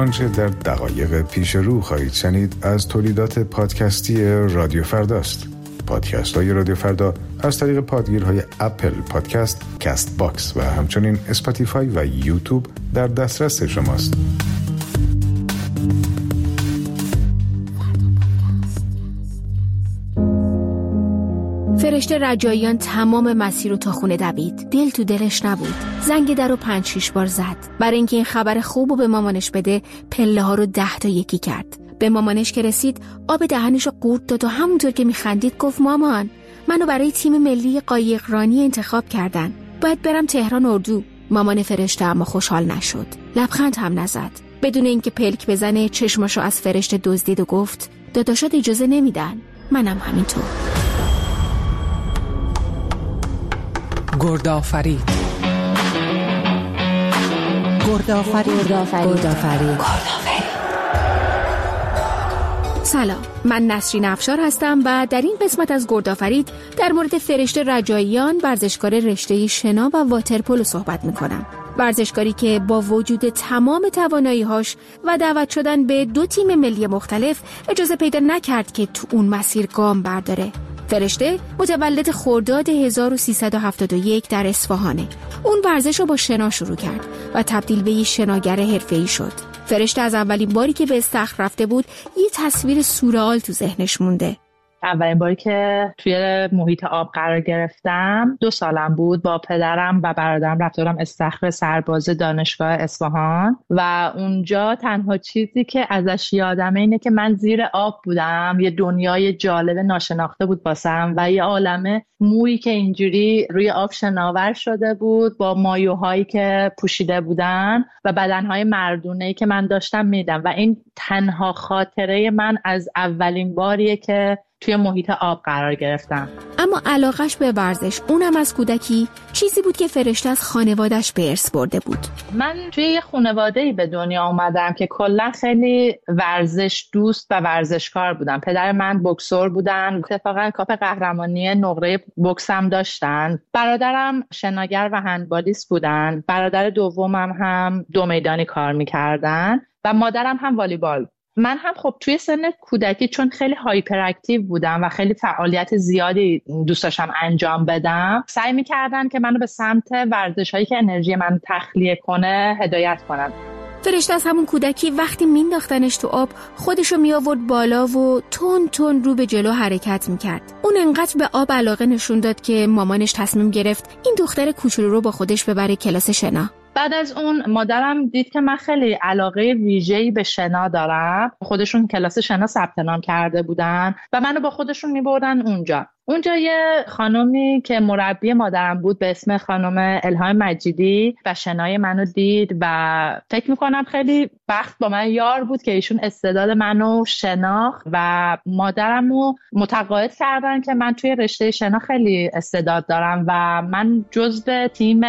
آنچه در دقایق پیش رو خواهید شنید از تولیدات پادکستی رادیو فرداست. پادکست های رادیو فردا از طریق پادگیرهای اپل پادکست، کست باکس و همچنین اسپاتیفای و یوتیوب در دسترس شماست. فرشته رجاییان تمام مسیر رو تا خونه دوید. دل تو دلش نبود. زنگ در رو 5-6 بار زد. برای اینکه این خبر خوب رو به مامانش بده، پله ها رو 10 تا یکی کرد. به مامانش که رسید، آب دهنش رو قورت داد و همونطور که میخندید گفت مامان، منو برای تیم ملی قایقرانی انتخاب کردن. باید برم تهران اردو. مامان فرشته اما خوشحال نشد. لبخند هم نزد. بدون اینکه پلک بزنه چشماشو از فرشته دزدید و گفت داداشات اجازه نمیدن. منم همینطور. گردآفرید. سلام، من نسرین افشار هستم و در این قسمت از گردآفرید در مورد فرشته رجاییان، ورزشکار رشته شنا و واترپولو صحبت میکنم. ورزشکاری که با وجود تمام توانایی‌هاش و دعوت شدن به 2 تیم ملی مختلف اجازه پیدا نکرد که تو اون مسیر گام برداره. فرشته متولد خرداد 1371 در اصفهانه. اون ورزش رو با شنا شروع کرد و تبدیل به یه شناگر حرفه‌ای شد. فرشته از اولین باری که به استخر رفته بود یه تصویر سورئال تو ذهنش مونده. اولین باری که توی محیط آب قرار گرفتم 2 سالم بود. با پدرم و برادرم رفته بودم استخر سرباز دانشگاه اصفهان و اونجا تنها چیزی که ازش یادمه اینه که من زیر آب بودم. یه دنیای جالب ناشناخته بود واسم و یه عالمه مویی که اینجوری روی آب شناور شده بود با مایوهایی که پوشیده بودن و بدنهای مردونه‌ای که من داشتم میدم و این تنها خاطره من از اولین باریه که توی محیط آب قرار گرفتم. اما علاقش به ورزش، اونم از کودکی، چیزی بود که فرشته از خانواده‌اش به ارث برده بود. من توی یه خانواده‌ای به دنیا اومدم که کلا خیلی ورزش دوست و ورزشکار بودن. پدر من بوکسور بودن، اتفاقا کاپ قهرمانی نقره بوکس هم داشتن. برادرم شناگر و هندبالیست بودن. برادر دومم هم 2 میدانی کار می‌کردن و مادرم هم والیبال. من هم خب توی سن کودکی چون خیلی هایپر اکتیو بودم و خیلی فعالیت زیادی دوست داشتم انجام بدم، سعی می‌کردن که منو به سمت ورزش‌هایی که انرژی منو تخلیه کنه هدایت کنن. فرشته از همون کودکی وقتی مینداختنش تو آب خودشو میآورد بالا و تون تون رو به جلو حرکت میکرد. اون انقدر به آب علاقه نشون داد که مامانش تصمیم گرفت این دختر کوچولو رو با خودش ببره کلاس شنا. بعد از اون مادرم دید که من خیلی علاقه ویژه‌ای به شنا دارم. خودشون کلاس شنا ثبت نام کرده بودن و منو با خودشون میبردن اونجا یه خانومی که مربی مادرم بود به اسم خانم الهام مجیدی و شنای منو دید و فکر میکنم خیلی بخت با من یار بود که ایشون استعداد منو شناخت و مادرمو متقاعد کردن که من توی رشته شنا خیلی استعداد دارم و من جزو تیم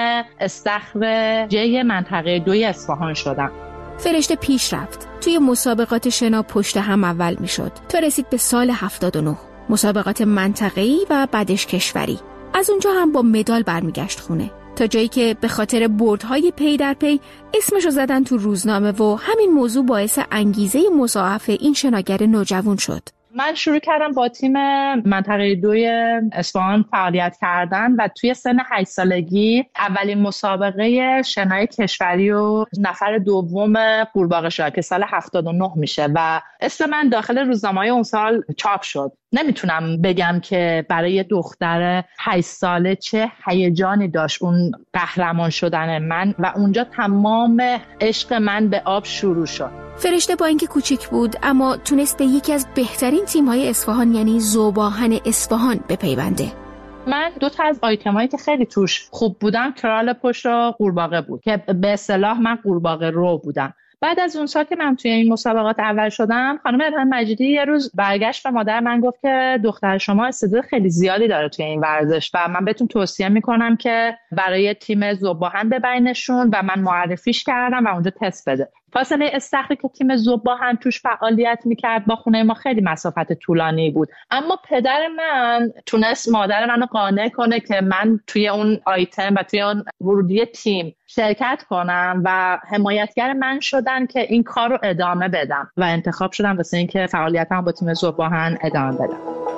استخر جی منطقه 2 اصفهان شدم. فرشته پیش رفت. توی مسابقات شنا پشت هم اول میشد تا رسید به سال 79. مسابقات منطقه‌ای و بعدش کشوری. از اونجا هم با مدال برمیگشت خونه تا جایی که به خاطر بردهای پی در پی اسمشو زدن تو روزنامه و همین موضوع باعث انگیزه مضاعف این شناگر نوجوان شد. من شروع کردم با تیم منطقه 2 اصفهان فعالیت کردن و توی سن 8 سالگی اولین مسابقه شنای کشوری و نفر دوم قورباغه شدم که سال 79 میشه و اسم من داخل روزنامه‌های اون سال چاپ شد. نمیتونم بگم که برای دختر 8 ساله چه هیجانی داشت اون قهرمان شدن من و اونجا تمام عشق من به آب شروع شد. فرشته با اینکه کوچیک بود اما تونست به یکی از بهترین تیم‌های اصفهان یعنی ذوب‌آهن اصفهان بپیونده. من 2 تا از آیتمایی که خیلی توش خوب بودم کرال پشت و قورباغه بود که به اصطلاح من قورباغه رو بودم. بعد از اون سال که من توی این مسابقات اول شدم، خانم الهام مجیدی یه روز برگشت و مادر من گفت که دختر شما استعداد خیلی زیادی داره توی این ورزش و من بهتون توصیه میکنم که برای تیم ذوب‌آهن ببرینشون و من معرفیش کردم و اونجا تست بده. فاصله استخری که تیم ذوب‌باهن توش فعالیت میکرد با خونه ما خیلی مسافت طولانی بود، اما پدر من تونست مادر منو قانع کنه که من توی اون آیتم و توی اون ورودی تیم شرکت کنم و حمایتگر من شدن که این کار رو ادامه بدم و انتخاب شدم واسه اینکه فعالیتم با تیم ذوب‌باهن ادامه بدم.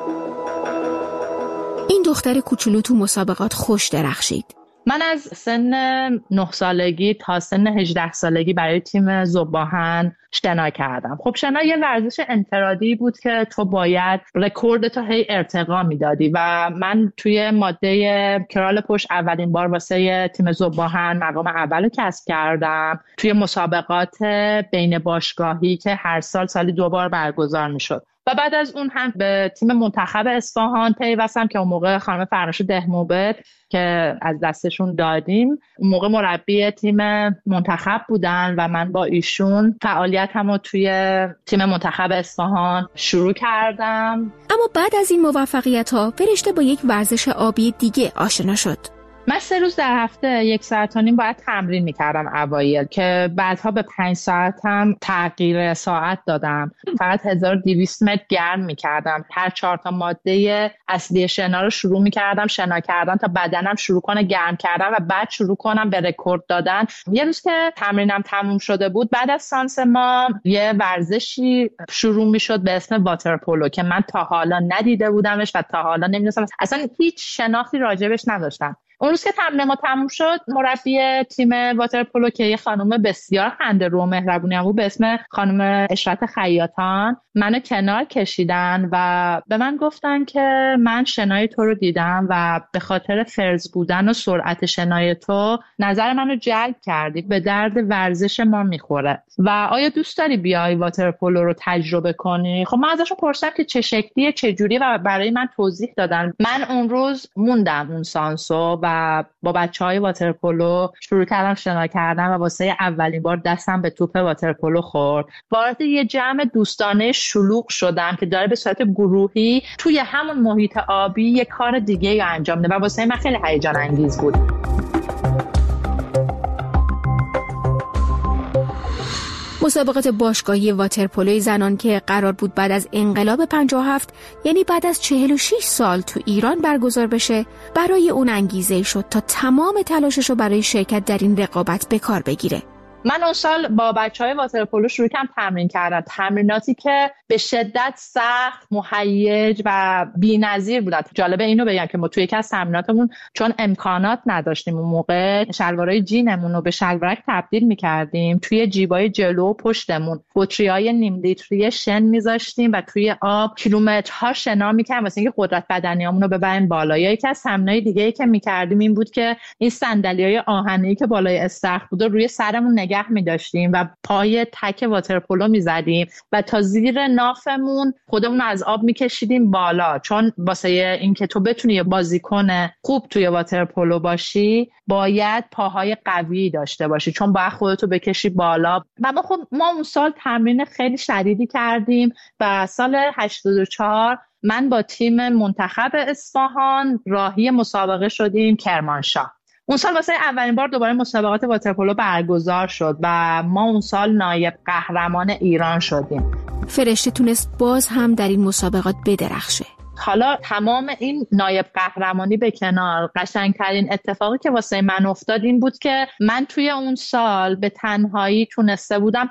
این دختر کوچولو تو مسابقات خوش درخشید. من از سن 9 سالگی تا سن 18 سالگی برای تیم ذوب‌باهن شنا کردم. خب شنا یه ورزش انفرادی بود که تو باید رکوردتو هی ارتقا میدادی و من توی ماده کرال پشت اولین بار واسه تیم ذوب‌باهن مقام اولو کسب کردم توی مسابقات بین باشگاهی که هر سالی 2 بار برگزار میشد. و بعد از اون هم به تیم منتخب اصفهان پیوستم که اون موقع خانم فرنوش دهموبت که از دستشون دادیم اون موقع مربی تیم منتخب بودن و من با ایشون فعالیتمو توی تیم منتخب اصفهان شروع کردم. اما بعد از این موفقیت‌ها فرشته با یک ورزش آبی دیگه آشنا شد. من 3 روز در هفته 1.5 ساعت باید تمرین میکردم اوایل که بعدها به 5 ساعت هم تغییر ساعت دادم. فقط 1200 متر گرم میکردم. هر 4 تا ماده اصلی شنا رو شروع میکردم شنا کردن تا بدنم شروع کنه گرم کردن و بعد شروع کنم به رکورد دادن. یه روز که تمرینم تموم شده بود بعد از سانس ما یه ورزشی شروع میشد به اسم واترپولو که من تا حالا ندیده بودمش و تا حالا نمیدونستم، اصلا هیچ شناختی راجبش نداشتم. اون روز که تمرین ما تموم شد مربی تیم واترپولو که یه خانم بسیار خنده‌دار و مهربونی بود به اسم خانم اشرت خیاطان منو کنار کشیدن و به من گفتن که من شنای تو رو دیدم و به خاطر فرز بودن و سرعت شنای تو نظر منو جلب کردی، به درد ورزش ما میخوره و آیا دوست داری بیای واترپولو رو تجربه کنی؟ خب من ازشون پرسیدم که چه شکلیه چه جوریه و برای من توضیح دادن. من اون روز موندم اون سانسو و با بچهای واترپولو شروع کردم شنا کردن و واسه اولین بار دستم به توپ واترپولو خورد. وارد یه جمع دوستانه شلوغ شدم که داره به صورت گروهی توی همون محیط آبی یه کار دیگه انجام میده و واسه من خیلی هیجان انگیز بود. مسابقات باشگاهی واترپولوی زنان که قرار بود بعد از انقلاب 57 یعنی بعد از 46 سال تو ایران برگزار بشه برای اون انگیزه شد تا تمام تلاشش رو برای شرکت در این رقابت به کار بگیره. من اون سال با بچهای واترپولو شروع کردم تمرین کردن، تمریناتی که به شدت سخت، مهیج و بی‌نظیر بودن. جالبه اینو بگم که ما توی یکی از تمریناتمون چون امکانات نداشتیم اون موقع شلوارای جینمون رو به شلوارک تبدیل می‌کردیم، توی جیبای جلو و پشتمون بطری‌های نیم لیتری شن می‌ذاشتیم و توی آب کیلومترها شنا می‌کردیم واسه اینکه قدرت بدنیامون رو ببریم بالا. یا یکی از تمرینای دیگه‌ای که می‌کردیم این بود که این صندلی‌های آهنی که بالای استخر بود روی سرمون نگه می‌داشتیم و پای تک واترپولو می‌زدیم و تا زیر نافمون خودمون از آب می‌کشیدیم بالا، چون واسه اینکه تو بتونی یه بازیکن خوب توی واترپولو باشی باید پاهای قوی داشته باشی، چون باید خودتو بکشی بالا. و ما اون سال تمرین خیلی شدیدی کردیم و سال 84 من با تیم منتخب اصفهان راهی مسابقه شدیم کرمانشاه. اون سال واسه اولین بار دوباره مسابقات واترپولو برگزار شد و ما اون سال نایب قهرمان ایران شدیم. فرشته تونست باز هم در این مسابقات بدرخشه. حالا تمام این نایب قهرمانی به کنار، قشنگترین اتفاقی که واسه من افتاد این بود که من توی اون سال به تنهایی تونسته بودم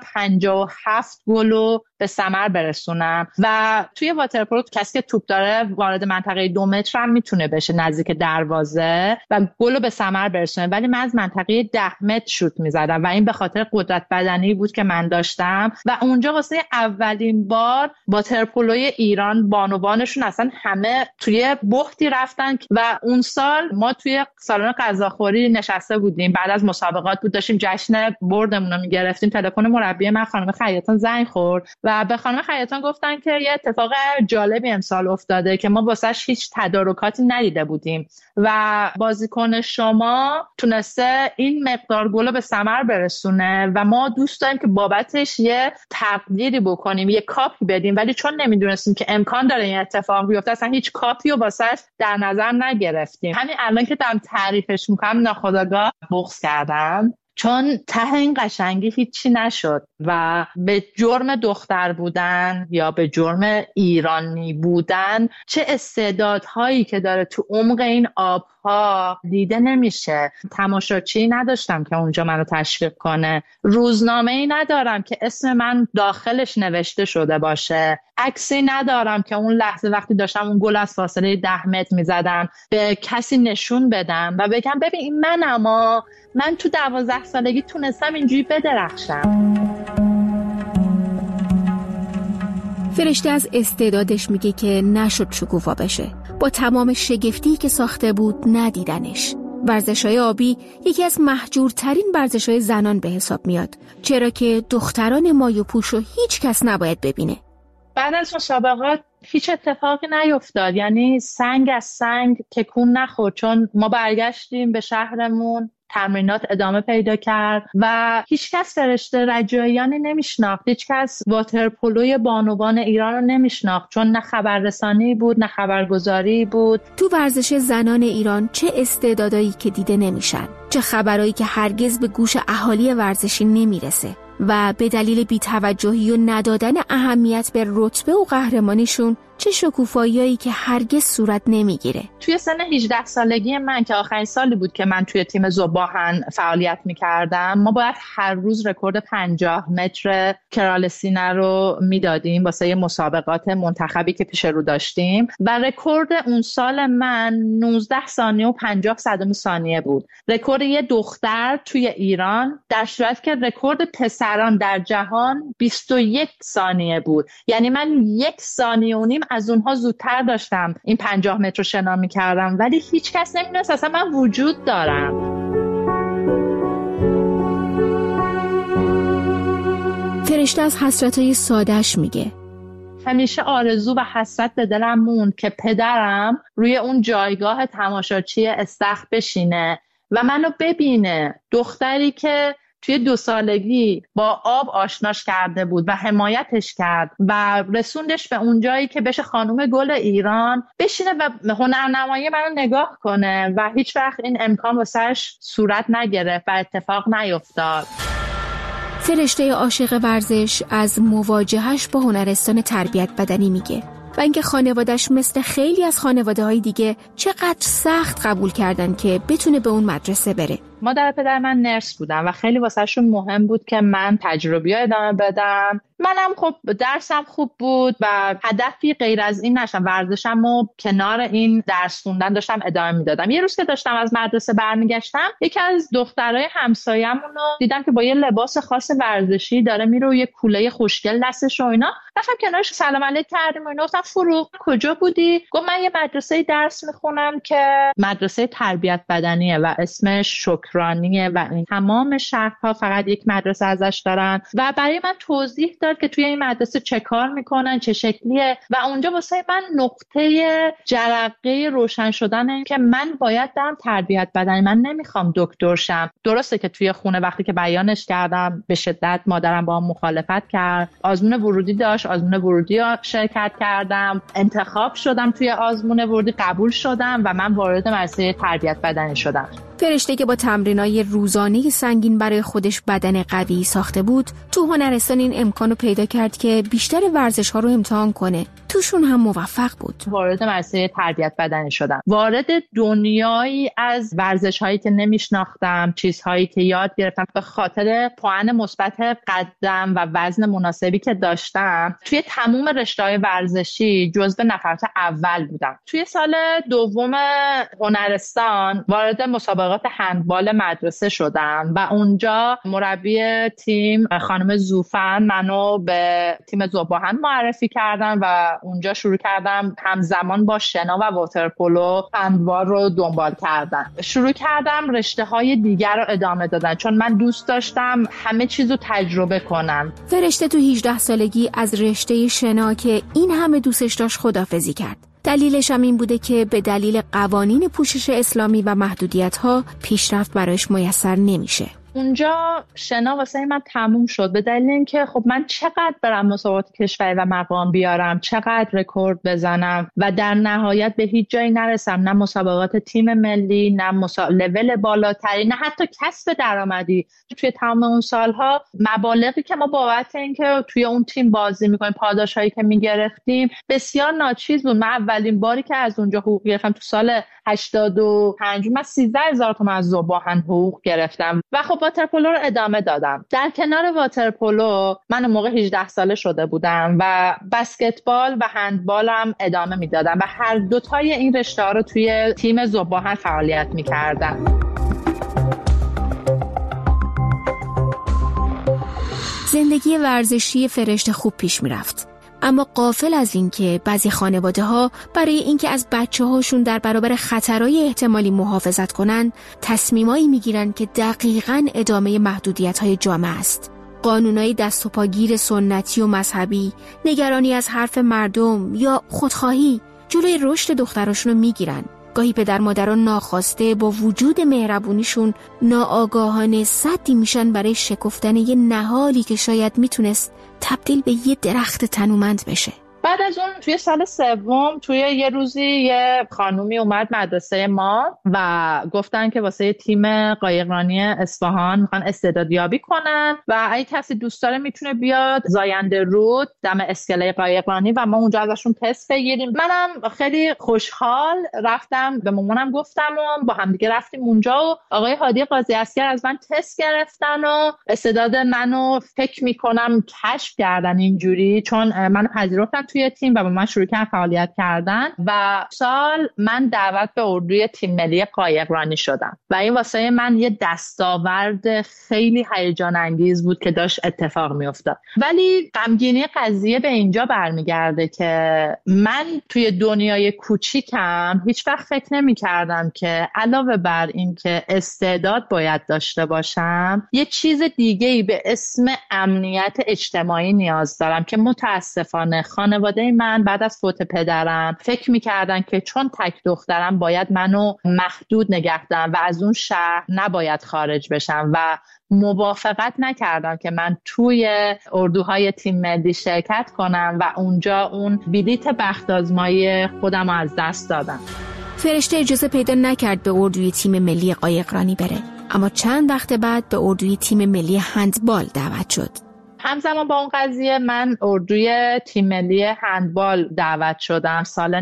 57 گلو به ثمر برسونم و توی واترپولو کسی که توپ داره وارد منطقه 2 متر هم میتونه بشه نزدیک دروازه و گلو به ثمر برسونه، ولی من از منطقه 10 متر شوت میزدم و این به خاطر قدرت بدنی بود که من داشتم و اونجا واسه اولین بار واترپولوی ایران بانوانشون اصلا همه توی بختی رفتن و اون سال ما توی سالن غذاخوری نشسته بودیم، بعد از مسابقات بود، داشتیم جشن بردمون رو میگرفتیم. تلفن مربی من خانم خیاطان زنگ خورد و به خانم خیاطان گفتن که یه اتفاق جالبی امسال افتاده که ما واسش هیچ تدارکاتی ندیده بودیم و بازیکن شما تونسته این مقدار گل به ثمر برسونه و ما دوست داریم که بابتش یه تقدیری بکنیم، یه کاپی بدیم، ولی چون نمیدونستیم که امکان داره این اتفاق بیفته اصلا هیچ کاپی رو واسش در نظر نگرفتیم. همین الان که دارم تعریفش میکنم ناخودآگاه بغض کردم چون ته این قشنگی هیچی نشد و به جرم دختر بودن یا به جرم ایرانی بودن چه استعدادهایی که داره تو عمق این آبها دیده نمیشه. تماشاچی نداشتم که اونجا منو تشویق کنه، روزنامه‌ای ندارم که اسم من داخلش نوشته شده باشه، عکسی ندارم که اون لحظه وقتی داشتم اون گل از فاصله 10 متر میزدم به کسی نشون بدم و بگم ببین این منم، من تو 12 سالگی تونستم اینجوری بدرخشم. فرشته از استعدادش میگه که نشد شکوفا بشه. با تمام شگفتی که ساخته بود ندیدنش. ورزش‌های آبی یکی از محجورترین ورزش‌های زنان به حساب میاد، چرا که دختران مایو پوشو هیچ کس نباید ببینه. بعد از مسابقات هیچ اتفاقی نیفتاد، یعنی سنگ از سنگ تکون نخورد، چون ما برگشتیم به شهرمون، تمرینات ادامه پیدا کرد و هیچ کس فرشته رجاییانی نمیشناخت، هیچ کس واترپولوی بانوان ایران رو نمیشناخت، چون نه خبررسانی بود نه خبرگزاری بود. تو ورزش زنان ایران چه استعدادایی که دیده نمیشن، چه خبرایی که هرگز به گوش اهالی ورزشی نمیرسه و به دلیل بی‌توجهی و ندادن اهمیت به رتبه و قهرمانیشون چه شکوفاییایی که هرگز صورت نمیگیره. توی سن 18 سالگی من که آخرین سالی بود که من توی تیم ذوب‌آهن فعالیت میکردم، ما باید هر روز رکورد 50 متر کرال سینه رو میدادیم واسه مسابقات منتخبی که پیش رو داشتیم و رکورد اون سال من 19 ثانیه و 50 صدم ثانیه بود. رکورد یه دختر توی ایران، در صورتی که رکورد پسران در جهان 21 ثانیه بود. یعنی من 1 ثانیه و نیم از اونها زودتر داشتم این 50 متر رو شنا می‌کردم، ولی هیچ کس نمی‌دونست اصلا من وجود دارم. فرشته از حسرت‌های ساده‌اش میگه. همیشه آرزو و حسرت به دلم موند که پدرم روی اون جایگاه تماشاچی استخر بشینه و منو ببینه، دختری که توی 2 سالگی با آب آشناش کرده بود و حمایتش کرد و رسوندش به اون جایی که بشه خانم گل ایران، بشینه و هنرنمایی منو نگاه کنه و هیچ وقت این امکان واسش صورت نگرفت و اتفاق نیفتاد. فرشته عاشق ورزش از مواجهش با هنرستان تربیت بدنی میگه و اینکه خانواده‌اش مثل خیلی از خانواده‌های دیگه چقدر سخت قبول کردن که بتونه به اون مدرسه بره. مادر پدر من نرس بودن و خیلی واسهشون مهم بود که من تجربیات ادامه بدم. منم خب درسم خوب بود و هدفی غیر از این نشم، ورزشم و کنار این درس خوندن داشتم ادامه میدادم. یه روز که داشتم از مدرسه برمیگشتم، یکی از دخترای همسایه‌مون رو دیدم که با یه لباس خاص ورزشی داره میره و یه کوله خوشگل دستش و اینا. رفتم کنارش سلام علیک کردیم و اینا. گفتم فروغ کجا بودی؟ گفت من یه مدرسه درس میخونم که مدرسه تربیت بدنیه و اسمش شکرانیه و این تمام شهرها فقط یک مدرسه ازش دارن و برای من توضیح داد که توی این مدرسه چه کار میکنن، چه شکلیه و اونجا واسه من نقطه جرقه روشن شدن این که من باید برم تربیت بدنی، من نمیخوام دکتر شم. درسته که توی خونه وقتی که بیانش کردم به شدت مادرم با هم مخالفت کرد. آزمون ورودی داشت، آزمون ورودی شرکت کردم، انتخاب شدم توی آزمون ورودی، قبول شدم و من وارد مدرسه تربیت بدنی شدم. فرشته که با تمرینای روزانه سنگین برای خودش بدن قوی ساخته بود، تو هنرستان این امکانو پیدا کرد که بیشتر ورزش‌ها رو امتحان کنه. توشون هم موفق بود. وارد مدرسه تربیت بدنی شدم. وارد دنیایی از ورزش‌هایی که نمی‌شناختم، چیزهایی که یاد گرفتم به خاطر پوان مثبت قدم و وزن مناسبی که داشتم. توی تمام رشته‌های ورزشی جزو نفرات اول بودم. توی سال دوم هنرستان وارد مسابقات هندبال مدرسه شدم و اونجا مربی تیم خانم زوفن منو به تیم ذوب‌آهن معرفی کردن و اونجا شروع کردم همزمان با شنا و واترپولو هندبال رو دنبال کردن. شروع کردم رشته‌های دیگر رو ادامه دادن چون من دوست داشتم همه چیز رو تجربه کنم. فرشته تو 18 سالگی از رشته شنا که این همه دوستش داشت خداحافظی کرد. دلیلش هم این بوده که به دلیل قوانین پوشش اسلامی و محدودیت‌ها پیشرفت برایش میسر نمیشه. اونجا شنا واسه من تموم شد، به دلیل اینکه خب من چقدر برم مسابقات کشوری و مقام بیارم، چقدر رکورد بزنم و در نهایت به هیچ جایی نرسم، نه مسابقات تیم ملی، نه لول بالاتری، نه حتی کسب درآمدی. توی تمام اون سالها مبالغی که ما بابت اینکه توی اون تیم بازی میکنیم، پاداشایی که میگرفتیم بسیار ناچیز بود. من اولین باری که از اونجا حقوق گرفتم تو سال 85 من 13,000 تومان از ذوب‌آهن حقوق گرفتم و خب واترپولو رو ادامه دادم. در کنار واترپولو من اون موقع 18 ساله شده بودم و بسکتبال و هندبالم ادامه میدادم و هر دوتای این رشته ها رو توی تیم ذوب‌آهن فعالیت میکردم. زندگی ورزشی فرشته خوب پیش میرفت، اما غافل از این که بعضی خانواده ها برای اینکه از بچه هاشون در برابر خطرهای احتمالی محافظت کنن تصمیمایی میگیرن که دقیقاً ادامه محدودیت های جامعه است. قانونای دست و پاگیر سنتی و مذهبی، نگرانی از حرف مردم یا خودخواهی جلوی رشد دختراشون رو میگیرن. گاهی پدر مادران ناخواسته با وجود مهربونیشون ناآگاهانه سدی میشن برای شکفتن یه نهالی که شاید میتونست تبدیل به یه درخت تنومند بشه. بعد از اون توی سال سوم توی یه روزی یه خانومی اومد مدرسه ما و گفتن که واسه تیم قایقرانی اصفهان میخوان استعدادیابی کنن و اگه کسی دوست داره میتونه بیاد زاینده رود دم اسکله قایقرانی و ما اونجا ازشون تست بگیریم. منم خیلی خوشحال رفتم، به مامانم گفتم و با هم دیگه رفتیم اونجا و آقای هادی قاضی عسکر از من تست گرفتن و استعداد منو فکر میکنم کشف کردن اینجوری، چون منو پذیرفتن توی تیم و با من شروع کردن فعالیت کردن و سال من دعوت به اردوی تیم ملی قایقرانی شدم و این واسه من یه دستاورد خیلی هیجان انگیز بود که داشت اتفاق می افتاد. ولی غمگینی قضیه به اینجا برمیگرده که من توی دنیای کوچیکم هیچ وقت فکر نمی کردم که علاوه بر این که استعداد باید داشته باشم یه چیز دیگه‌ای به اسم امنیت اجتماعی نیاز دارم که متاسفانه خانواده من بعد از فوت پدرم فکر میکردن که چون تک دخترم باید منو محدود نگه دارن و از اون شهر نباید خارج بشم و موافقت نکردم که من توی اردوهای تیم ملی شرکت کنم و اونجا اون بلیت بخت آزمایی خودم رو از دست دادم. فرشته اجازه پیدا نکرد به اردوی تیم ملی قایقرانی بره، اما چند وقت بعد به اردوی تیم ملی هندبال دعوت شد. همزمان با اون قضیه من اردوی تیم ملی هندبال دعوت شدم سال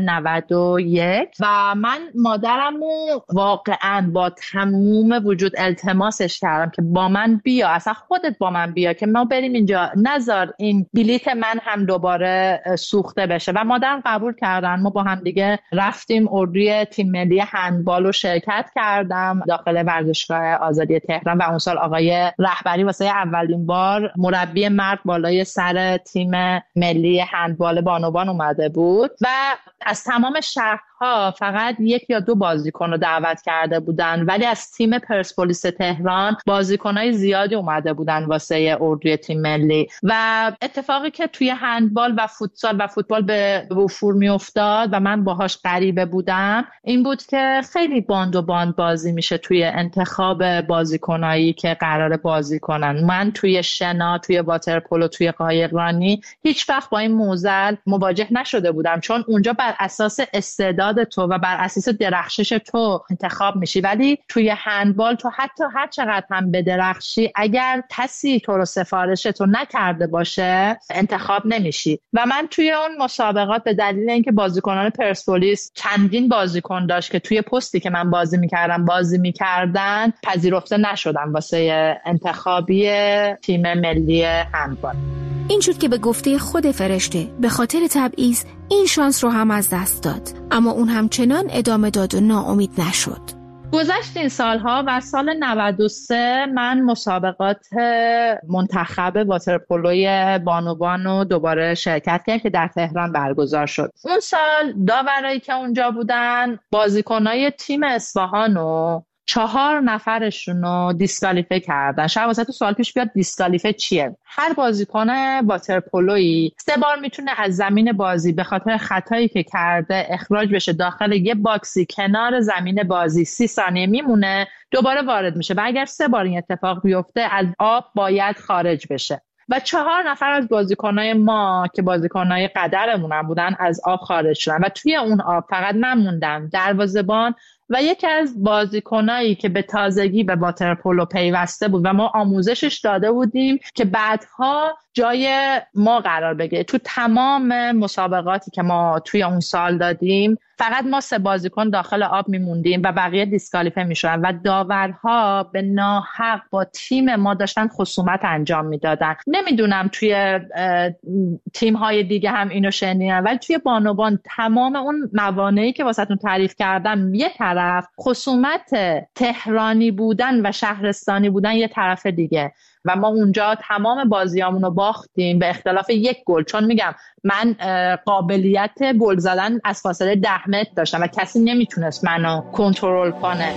91 و من مادرمو واقعا با تموم وجود التماسش کردم که با من بیا، اصلا خودت با من بیا که ما بریم اینجا، نذار این بلیت من هم دوباره سوخته بشه و مادرم قبول کردن. ما با هم دیگه رفتیم اردوی تیم ملی هندبال رو شرکت کردم داخل ورزشگاه آزادی تهران و اون سال آقای رهبری واسه اولین بار مربی مرد بالای سر تیم ملی هندبال بانوان اومده بود و از تمام شهرها فقط 1 یا 2 بازیکن رو دعوت کرده بودن، ولی از تیم پرسپولیس تهران بازیکنای زیادی اومده بودن واسه اردوی تیم ملی و اتفاقی که توی هندبال و فوتبال به وفور می افتاد و من باهاش غریبه بودم این بود که خیلی باند و باند بازی میشه توی انتخاب بازیکنایی که قراره بازی کنن. من توی شنا، توی واترپولو، توی قایقرانی هیچ وقت با این معضل مواجه نشده بودم، چون اونجا بر اساس استعداد تو و بر اساس درخشش تو انتخاب میشی، ولی توی هندبال تو حتی هر چقدر هم بدرخشی اگر کسی تو رو سفارش تو نکرده باشه انتخاب نمیشی. و من توی اون مسابقات به دلیل اینکه بازیکنان پرسپولیس چندین بازیکن داشت که توی پستی که من بازی میکردن پذیرفته نشدم واسه انتخابی تیم ملی هندبال. این شد که به گفته خود فرشته به خاطر تبعیض این شانس رو هم از دست داد، اما اون همچنان ادامه داد و ناامید نشد. گذشت این سالها و سال 93 من مسابقات منتخب واترپولوی بانوان رو دوباره شرکت کردم که در تهران برگزار شد. اون سال داورایی که اونجا بودن بازیکنای تیم اصفهان رو 4 نفرشون رو دیسکوالیفای کردن. شاید واسه تو سوال پیش بیاد دیسکوالیفای چیه؟ هر بازیکن واترپولویی 3 بار میتونه از زمین بازی به خاطر خطایی که کرده اخراج بشه داخل یه باکسی کنار زمین بازی، 30 ثانیه میمونه، دوباره وارد میشه و اگر 3 بار این اتفاق بیفته از آب باید خارج بشه. و 4 نفر از بازیکنای ما که بازیکنای قدرمون هم بودن از آب خارج شدن و توی اون آب فقط من موندم، دروازه‌بان و یکی از بازیکنایی که به تازگی به واترپولو پیوسته بود و ما آموزشش داده بودیم که بعدها جای ما قرار بگیره. تو تمام مسابقاتی که ما توی اون سال دادیم فقط ما 3 بازیکن داخل آب میموندیم و بقیه دیسکوالیفای میشدن و داورها به ناحق با تیم ما داشتن خصومت انجام میدادن. نمیدونم توی تیم‌های دیگه هم اینو شنیدن، ولی توی بانوان تمام اون موانعی که واسهتون تعریف کردم یه طرف، خصومت تهرانی بودن و شهرستانی بودن یه طرف دیگه و ما اونجا تمام بازیامون رو باختیم به اختلاف 1 گل. چون میگم من قابلیت گل زدن از فاصله 10 متر داشتم و کسی نمیتونست منو کنترل کنه.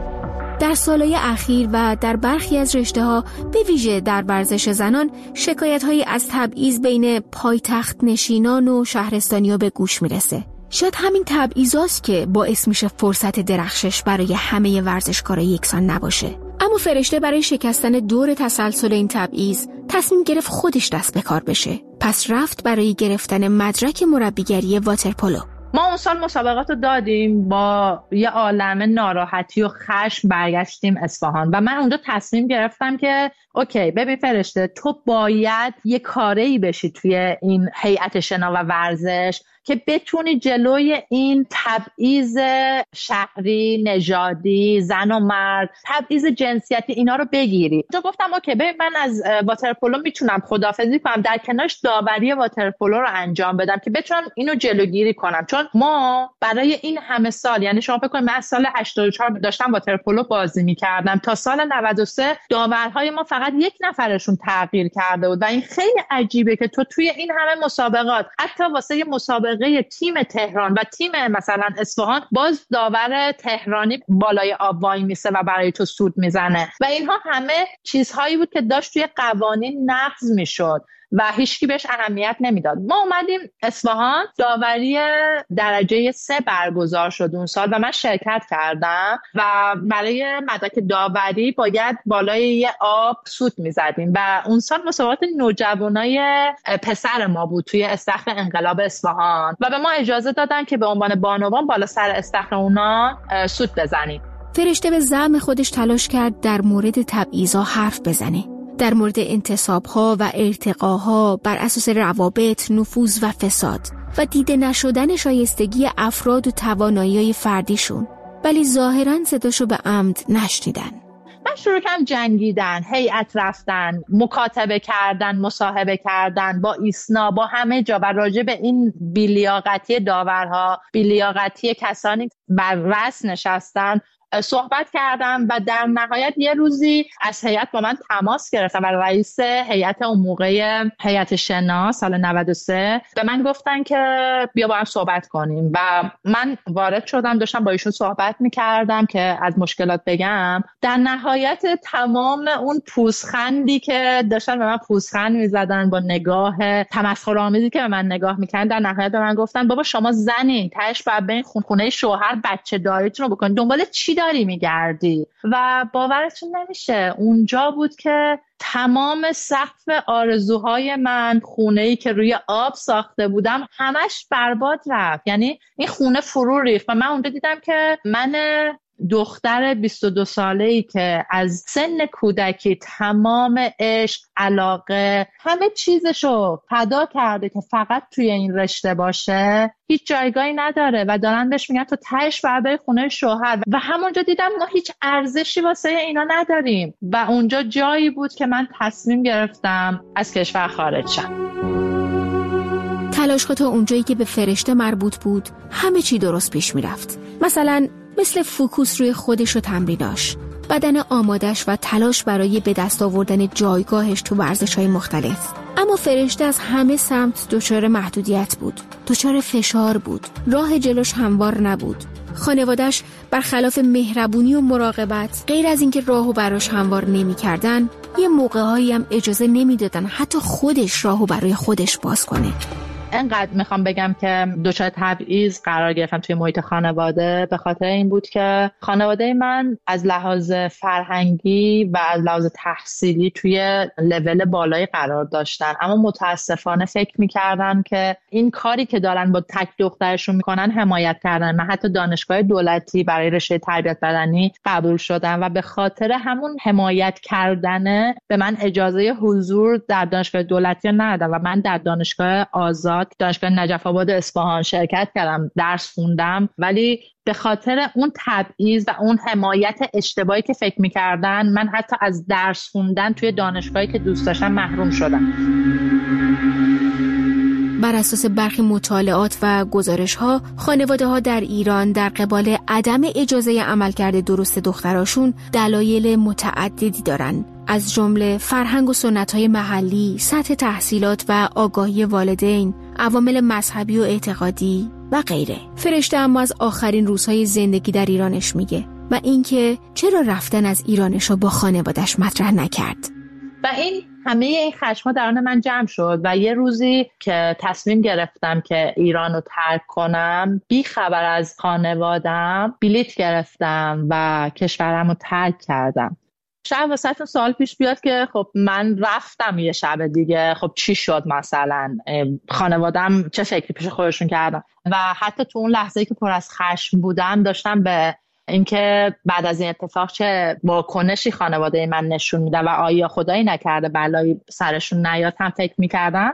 در سالهای اخیر و در برخی از رشته‌ها به ویژه در ورزش زنان شکایت‌هایی از تبعیض بین پایتخت نشینان و شهرستانی‌ها به گوش میرسه. شاید همین تبعیضاست که باعث میشه فرصت درخشش برای همه ورزشکارا یکسان نباشه. اما فرشته برای شکستن دور تسلسل این تبعیض تصمیم گرفت خودش دست به کار بشه. پس رفت برای گرفتن مدرک مربیگری واترپولو. ما اون سال مسابقات رو دادیم، با یه عالمه ناراحتی و خشم برگشتیم اصفهان و من اونجا تصمیم گرفتم که اوکی ببین فرشته، تو باید یه کاری بشی توی این هیئت شنا و ورزش که بتونی جلوی این تبعیض شهری، نژادی، زن و مرد، تبعیض جنسیتی اینا رو بگیری. تو گفتم اوکی ببین من از واترپولو میتونم خداحافظی کنم، در کنارش داوری واترپولو رو انجام بدم که بتونم اینو جلوگیری کنم. چون ما برای این همه سال، یعنی شما فکر کنید من از سال 84 داشتم واترپولو بازی میکردم تا سال 93 داورهای ما فقط 1 نفرشون تغییر کرده بود و این خیلی عجیبه که تو توی این همه مسابقات، حتی واسه یه مسابقه تیم تهران و تیم مثلا اصفهان، باز داور تهرانی بالای آب وای میسه و برای تو سود میزنه و اینها همه چیزهایی بود که داشت توی قوانین نقض میشد و هیچکی بهش اهمیت نمیداد. ما اومدیم اصفهان، داوری درجه 3 برگزار شد اون سال و من شرکت کردم و برای مدرک داوری باید بالای یه آب سوت میزدیم و اون سال مسابقات نوجوانای پسر ما بود توی استخر انقلاب اصفهان و به ما اجازه دادن که به عنوان بانوان بالا سر استخر اونا سوت بزنیم. فرشته به زعم خودش تلاش کرد در مورد تبعیض‌ها حرف بزنه، در مورد انتصاب‌ها و ارتقاها بر اساس روابط، نفوذ و فساد و دیده نشدن شایستگی افراد و توانایی‌های فردیشون، ولی ظاهراً صداشو به عمد نشنیدن. من شروع کردم جنگیدن، هیئت رفتن، مکاتبه کردن، مصاحبه کردن با ایسنا، با همه جا و راجع به این بی‌لیاقتی داورها، بی‌لیاقتی کسانی بر رأس نشستن صحبت کردم و در نهایت یه روزی از هیئت با من تماس گرفتن و رئیس هیئت اون موقع هیئت شنا سال 93 به من گفتن که بیا با هم صحبت کنیم و من وارد شدم، داشتم با ایشون صحبت میکردم که از مشکلات بگم. در نهایت تمام اون پوزخندی که داشتن به من پوزخند میزدن با نگاه تمسخرآمیزی که به من نگاه میکردن، در نهایت به من گفتن بابا شما زنین، تهش باید برین خونه شوهر بچه داریتون رو بکنین، دنبال چی داری میگردی؟ و باورتون نمیشه اونجا بود که تمام سقف آرزوهای من، خونه‌ای که روی آب ساخته بودم، همش برباد رفت. یعنی این خونه فرو ریخت و من اونجا دیدم که من دختر 22 ساله‌ای که از سن کودکی تمام عشق، علاقه، همه چیزشو فدا کرده که فقط توی این رشته باشه، هیچ جایگاهی نداره و دارن بهش میگن تو تهش برای خونه شوهر. و همونجا دیدم ما هیچ ارزشی واسه اینا نداریم و اونجا جایی بود که من تصمیم گرفتم از کشور خارج شم. تلاش‌ها تا اونجایی که به فرشته مربوط بود همه چی درست پیش میرفت. مثل فوکوس روی خودش و تمریناش، بدن آمادش و تلاش برای به دست آوردن جایگاهش تو ورزش‌های مختلف. اما فرشته از همه سمت دچار محدودیت بود، دچار فشار بود، راه جلوش هموار نبود. خانواده‌اش برخلاف مهربونی و مراقبت، غیر از اینکه راهو براش هموار نمی‌کردن، یه موقع‌هایی هم اجازه نمی‌دادن حتی خودش راهو برای خودش باز کنه. انقدر میخوام بگم که دچار تبعیض قرار گرفتم توی محیط خانواده به خاطر این بود که خانواده من از لحاظ فرهنگی و از لحاظ تحصیلی توی لول بالایی قرار داشتن، اما متاسفانه فکر میکردن که این کاری که دارن با تک دخترشون میکنن حمایت کردن. من حتی دانشگاه دولتی برای رشته تربیت بدنی قبول شدم و به خاطر همون حمایت کردنه به من اجازه حضور در دانشگاه دولتی ندادن و من در دانشگاه آزاد، دانشگاه نجف آباد اصفهان شرکت کردم، درس خوندم، ولی به خاطر اون تبعیض و اون حمایت اشتباهی که فکر می‌کردن من حتی از درس خوندن توی دانشگاهی که دوست داشتم محروم شدم. بر اساس برخی مطالعات و گزارش‌ها، خانواده‌ها در ایران در قبال عدم اجازه عملکرد درست دختراشون دلایل متعددی دارن، از جمله فرهنگ و سنت‌های محلی، سطح تحصیلات و آگاهی والدین، عوامل مذهبی و اعتقادی و غیره. فرشته اما از آخرین روزهای زندگی در ایرانش میگه و اینکه چرا رفتن از ایرانش رو با خانواده‌اش مطرح نکرد. و همه این خشم‌ها درون من جمع شد و یه روزی که تصمیم گرفتم که ایران رو ترک کنم، بی خبر از خانوادم بلیت گرفتم و کشورم رو ترک کردم. شاید واسهتون سوال پیش بیاد که خب من رفتم یه شب دیگه، خب چی شد؟ مثلا خانوادم چه فکری پیش خودشون کردن؟ و حتی تو اون لحظه‌ای که پر از خشم بودم داشتم به اینکه بعد از این اتفاق چه واکنشی خانواده من نشون میده و آیا خدایی نکرده بلایی سرشون نیاد هم فکر میکردم.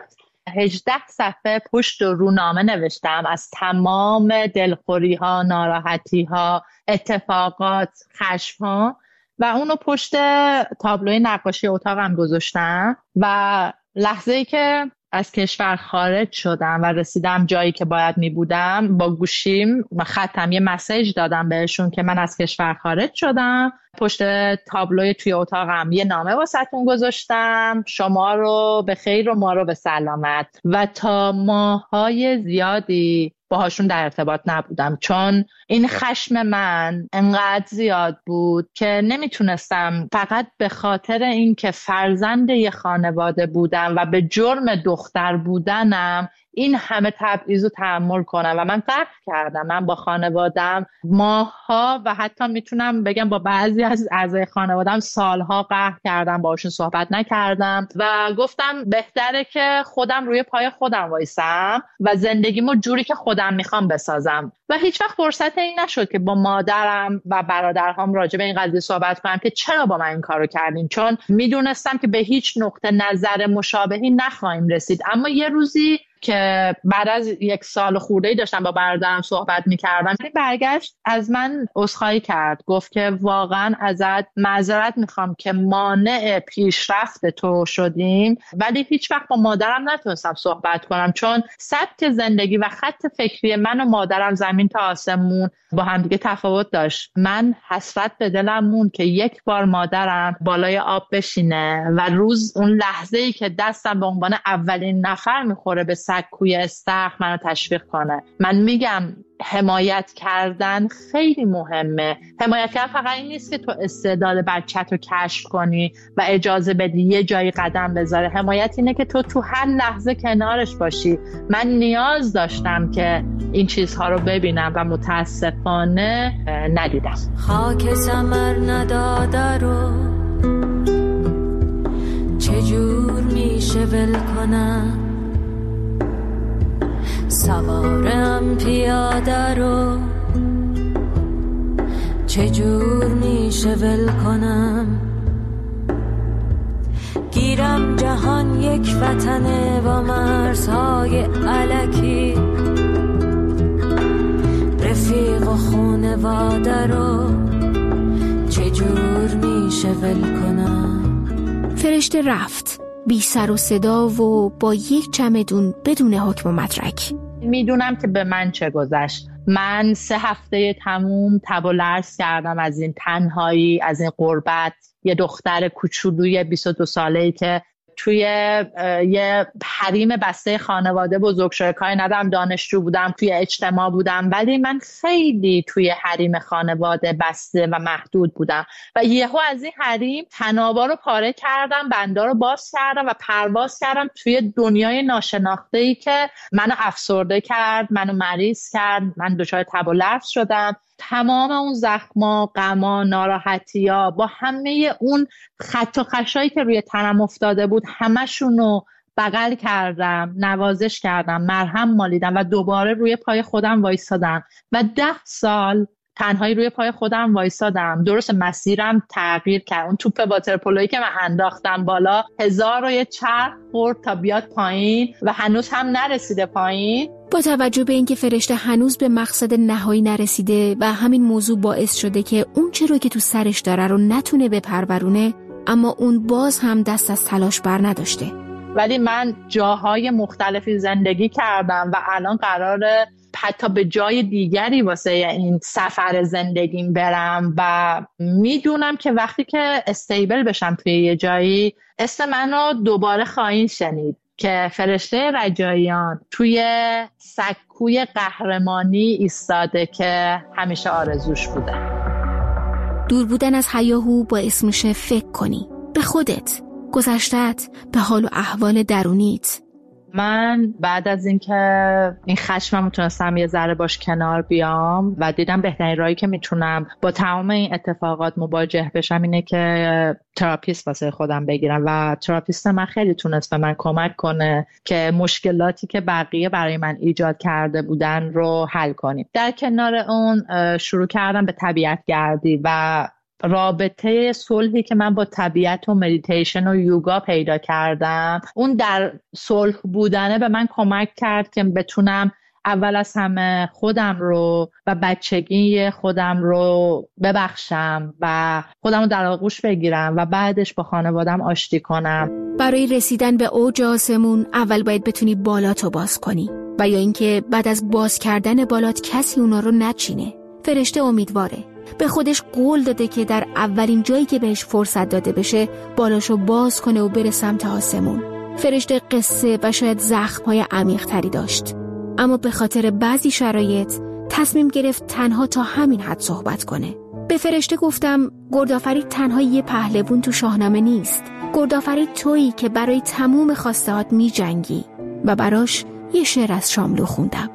18 صفحه پشت و رونامه نوشتم از تمام دلخوری ها، ناراحتی ها، اتفاقات، خشم ها و اونو پشت تابلوی نقاشی اتاقم گذاشتم و لحظه‌ای که از کشور خارج شدم و رسیدم جایی که باید می بودم، با گوشیم و خطم یه مسیج دادم بهشون که من از کشور خارج شدم. پشت تابلوی توی اتاقم یه نامه واسهتون گذاشتم، شما رو به خیر و ما رو به سلامت. و تا ماهای زیادی باهاشون در ارتباط نبودم، چون این خشم من انقدر زیاد بود که نمیتونستم فقط به خاطر این که فرزند یه خانواده بودم و به جرم دختر بودنم این همه تبعیض رو تحمل کنم. و من قهر کردم. من با خانوادم ماها و حتی میتونم بگم با بعضی از اعضای خانوادم سالها قهر کردم، باهاشون صحبت نکردم و گفتم بهتره که خودم روی پای خودم وایسم و زندگیمو جوری که خودم میخوام بسازم. و هیچ وقت فرصت این نشد که با مادرم و برادرهام راجع به این قضیه صحبت کنم که چرا با من این کارو کردین، چون میدونستم که به هیچ نقطه نظر مشابهی نخواهیم رسید. اما یه روزی که بعد از 1 سال خورده‌ای داشتم با برادرم صحبت می‌کردم، برگشت از من عذرخواهی کرد، گفت که واقعا ازت معذرت می‌خوام که مانع پیشرفت تو شدیم، ولی هیچ وقت با مادرم نتونستم صحبت کنم چون سبک زندگی و خط فکری من و مادرم زمین تا آسمون با هم دیگه تفاوت داشت. من حسرت به دلم موند که یک بار مادرم بالای آب بشینه و روز اون لحظه‌ای که دستم به عنوان اولین نفر می‌خوره به سکوی استخر منو تشویق کنه. من میگم حمایت کردن خیلی مهمه. حمایت کردن فقط این نیست که تو استعداد بچه‌تو کشف کنی و اجازه بدی یه جایی قدم بذاره. حمایت اینه که تو هر لحظه کنارش باشی. من نیاز داشتم که این چیزها رو ببینم و متاسفانه ندیدم. خاک ثمر نداده رو چجور میشه ول کنم، سوارم پیاده رو چجور میشه ول کنم، گیرم جهان یک وطنه با مرزهای الکی، رفیق و خونواده رو چجور میشه ول کنم. فرشته رفت بی سر و صدا و با یک چمدون بدون حکم و مدرک. میدونم که به من چه گذشت. من 3 هفته تموم تب و لرز کردم از این تنهایی، از این غربت. یه دختر کوچولوی 22 ساله‌ای که توی یه حریم بسته خانواده بزرگ شده، کاری ندارم دانشجو بودم، توی اجتماع بودم، ولی من خیلی توی حریم خانواده بسته و محدود بودم و یهو از این حریم طنابا رو پاره کردم، بندا رو باز کردم و پرواز کردم توی دنیای ناشناخته‌ای که منو افسرده کرد، منو مریض کرد، من دچار تب و لرز شدم. تمام اون زخما، غما، ناراحتی‌ها با همه اون خط و خشایی که روی تنم افتاده بود همشونو بغل کردم، نوازش کردم، مرهم مالیدم و دوباره روی پای خودم وایسادم و 10 سال تنهایی روی پای خودم وایسادم. درست مسیرم تغییر کرد. اون توپ واترپولویی که من انداختم بالا 1001 چرخ خورد تا بیاد پایین و هنوز هم نرسیده پایین. با توجه به اینکه فرشته هنوز به مقصد نهایی نرسیده و همین موضوع باعث شده که اون چه رو که تو سرش داره رو نتونه بپرورونه، اما اون باز هم دست از تلاش بر نداشته. ولی من جاهای مختلفی زندگی کردم و الان قراره حتی به جای دیگری واسه این سفر زندگیم برم و میدونم که وقتی که استیبل بشم توی یه جایی اسم منو دوباره خواهید شنید که فرشته رجاییان توی سکوی قهرمانی ایستاده که همیشه آرزوش بوده. دور بودن از هیاهو باعث میشه فکر کنی به خودت، گذشتت، به حال و احوال درونیت. من بعد از اینکه این خشمم تونستم یه ذره باش کنار بیام و دیدم بهترین راهی که میتونم با تمام این اتفاقات مواجه بشم اینه که تراپیست واسه خودم بگیرم و تراپیست من خیلی تونست به من کمک کنه که مشکلاتی که بقیه برای من ایجاد کرده بودن رو حل کنیم. در کنار اون شروع کردم به طبیعت گردی و رابطه صلحی که من با طبیعت و مدیتیشن و یوگا پیدا کردم، اون در صلح بودنه به من کمک کرد که بتونم اول از همه خودم رو و بچگی خودم رو ببخشم و خودم رو در آغوش بگیرم و بعدش با خانوادم آشتی کنم. برای رسیدن به اوج آسمون اول باید بتونی بالاتو باز کنی و یا اینکه بعد از باز کردن بالات کسی اونا رو نچینه. فرشته امیدواره، به خودش قول داده که در اولین جایی که بهش فرصت داده بشه بالاشو باز کنه و بره سمت آسمون. فرشته قصه و شاید زخم‌های عمیق‌تری داشت، اما به خاطر بعضی شرایط تصمیم گرفت تنها تا همین حد صحبت کنه. به فرشته گفتم گردآفرید تنها یه پهلوون تو شاهنامه نیست. گردآفرید تویی که برای تموم خواستهات می‌جنگی و براش یه شعر از شاملو خوندم.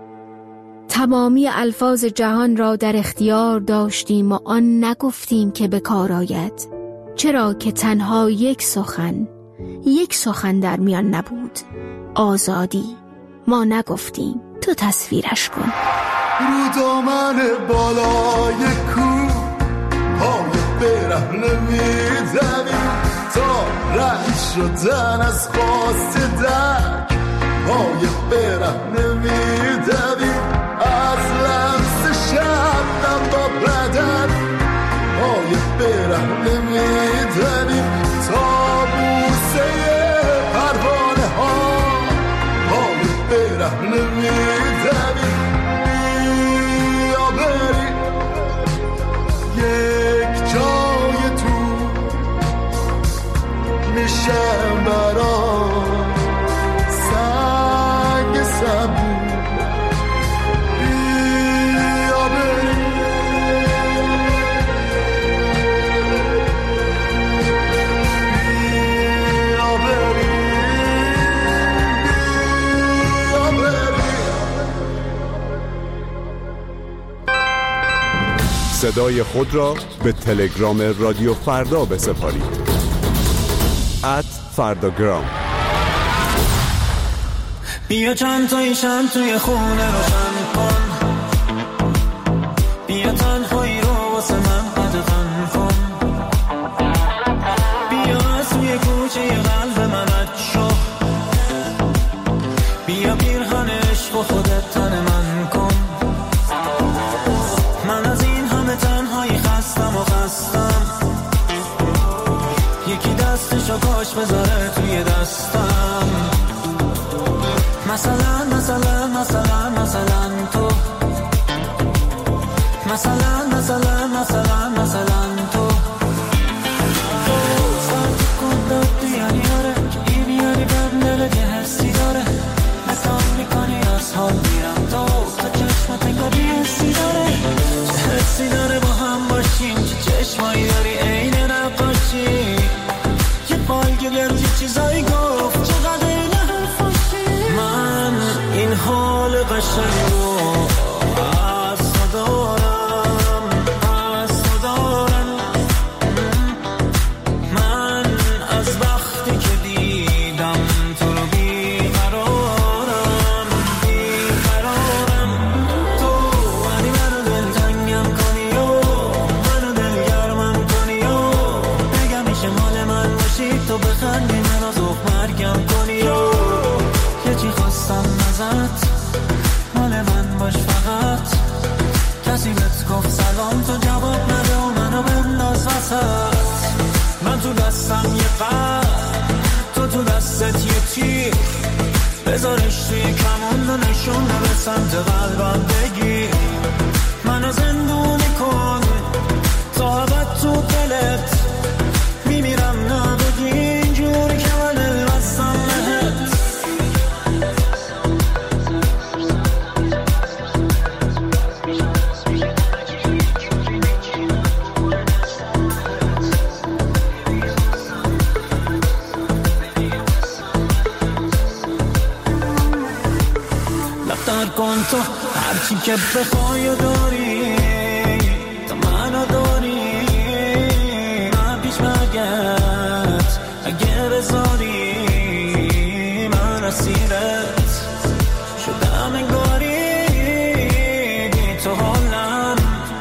تمامی الفاظ جهان را در اختیار داشتیم و آن نگفتیم که به کار آید، چرا که تنها یک سخن در میان نبود، آزادی. ما نگفتیم، تو تصویرش کن. رو دامن بالای کوه پای برهنه می‌دویم تا رد شدن از خواست درک، پای برهنه می‌دویم از لمس شبنم با بدن، پای برهنه می‌دویم تا بوسه پروانه ها، پای برهنه می‌دویم. یا بریم یک جای تو میشم برام سنگ سبو. صدای خود را به تلگرام رادیو فردا بسپارید. @فرداگرام. بیا چند تایی شم توی خونه روشن کن، بیا تنهایی رو واسه من قدغن کن، بیا از توی کوچه قلب من رد شو، بیا پیرهن عشق و خودت تن من کن. من از این همه تنهایی خستم و خستم، یکی دستشو کاش بذاره توی دستم. مثلا تو مثلا تو سرد کن داد دیانی آره که این چشمایی داری عین نقاشی، یه بالگه گرجی چیزایی گفت چقدر اینه حرفاشی. من این حال قشنگو از تو دارم، از تو دارم. من از وقتی که دیدم تو رو بیقرارم، بیقرارم. تو ولی منو دلتنگم کنی و منو دلگرمم کنی و بگم میشه مال من باشی، تو بخندی منو ذوق مرگم کنی و یه چی خواستم ازت، مال من باش فقط. کسی بهت گفت سلام تو جواب نده و منو بنداز وسط. من تو دستم یه قلب، تو دستت یه تیر، بذارش توی کمون و نشونه به سمت قلبم بگیر. منو زندونی کن تا ابد تو دلت، میمیرم نبگی اینجوری که من دل بستم بهت. لفتر کن تو هرچی که بخوای و داری، تو منو داری. من پیش مرگت اگه بذاری، من اسیرت شدم انگاری. بی تو حالم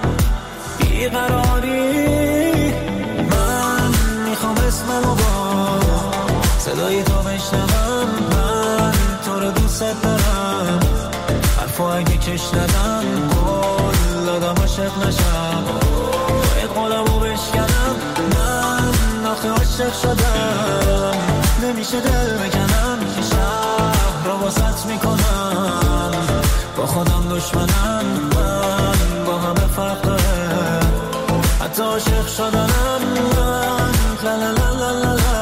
بیقراری. من میخوام اسممو با صدای تو بشنوم. من تو رو دوست دارم، حرفو اگه کش ندم قول دادم عاشق نشم، باید قولمو بشکنم. من آخه عاشق شدم، نمیشه دل بکنم. شهر رو واسط میکنم، با خودم دشمنم. من با همه فرق داره، حتی عاشق شدنم. من لا لا لا لا لا.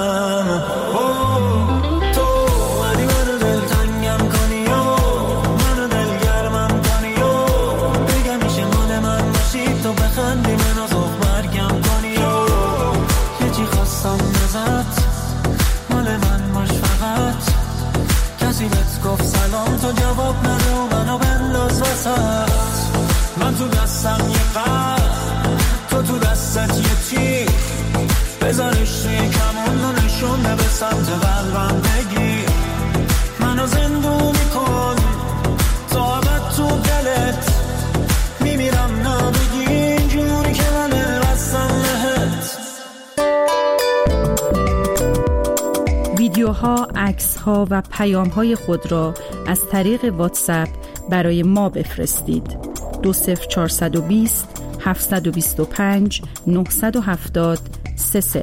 گفت سلام تو جواب نده و منو بنداز وسط. من تو دستم یه قلب، تو دستت یه تیر، بذارش توی کمون و نشونه به سمت قلبم بگیر. منو زندونی کن تا ابد تو دلت، میمیرم نبگی اینجوری که من دل بستم بهت. ویدیوها، عکس‌ها و پیام‌های خود را از طریق واتساپ برای ما بفرستید. 20420 725 970 30.